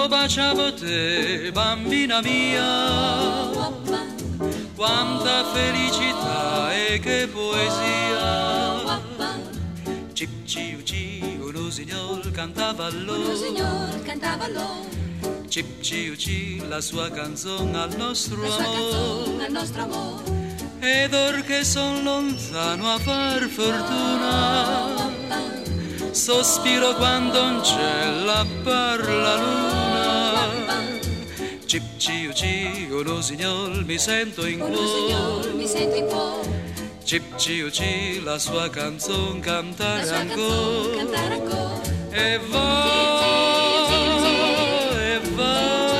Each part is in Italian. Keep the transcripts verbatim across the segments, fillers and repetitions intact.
quando baciavo te, bambina mia, quanta felicità e che poesia. Cip ciu ciu, un usignol cantava Un signor cantava l'o, Cip ciu ciu, la sua canzone al nostro la sua canzone amore. al nostro amore. Ed or che son lontano a far fortuna, sospiro quando in cielo appar la luna. Cip ciu ciu, un usignol mi sento in Un signor cuore. mi sento in cuore, Cip ciu ciu, la sua canzone la cantare sua canzone ancora. cantare ancora. E va, e va.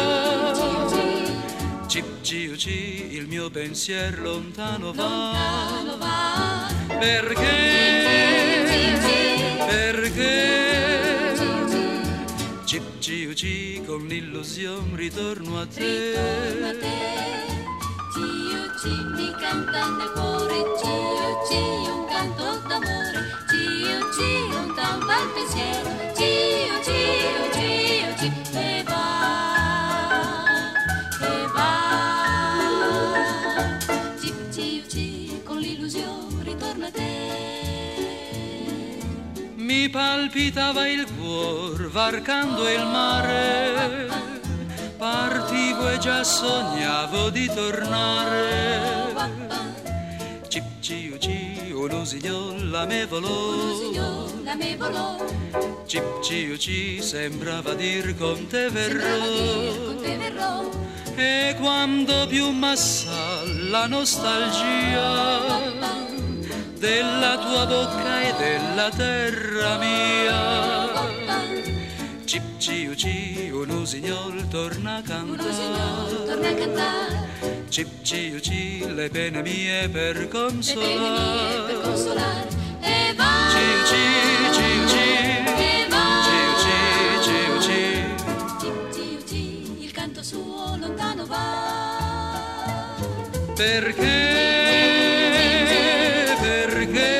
Cip ciu ciu, il mio pensiero lontano va. Lontano va, Perché, perché Cip ciu ciu, con l'illusione ritorno a ritorno a te. te. Cio ci mi canta nel cuore, cio ci un canto d'amore, cio ci lontano il pensiero, cio cio cio ci e va, e va. Ci cio ci con l'illusione ritorna a te. Mi palpitava il cuore varcando il mare, partivo e già sognavo di tornare. Cip ciu ciu, un usignol la me volò. Signor, la me volò, Cip ciu ciu, sembrava dir con te sembrava dir verrò. con te verrò. E quando più m'assal la nostalgia della tua bocca e della terra mia, Cip ciu ciu, un usignol torna a Uno cantare. signor torna a cantare, Cip ciu ciu, le pene mie per le pene mie per consolare. consolare. E va, Ciu ciu ciu ciu, e va. ciu ciu ciu ciu. Ci, ci, ci, il canto suo lontano va. Perché, perché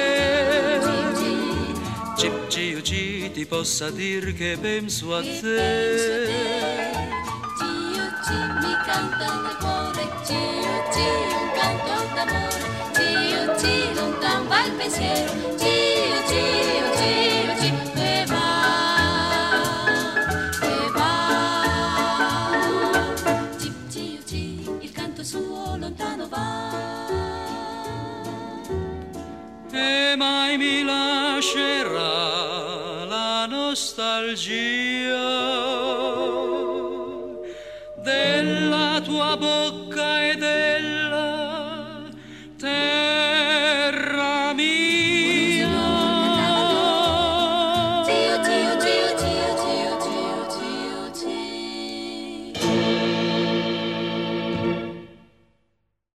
Cip ciu ciu, ti possa dir che penso a E penso a te. te. Cio ci mi canta nel cuore, cio ci un canto d'amore, cio ci lontano va il pensiero, cio cio cio ci e va, e va. Ci, cio ci, il canto suo lontano va. E mai mi lascerà la nostalgia della tua bocca